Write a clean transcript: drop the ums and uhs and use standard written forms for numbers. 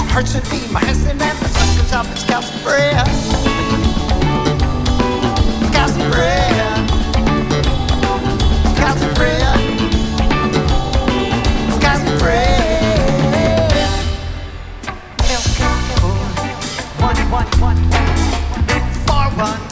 heart should be my husband and the sun comes up, it's got some bread. It's got some bread. It's got some bread. It's got some bread. El Capo, one, 4 1.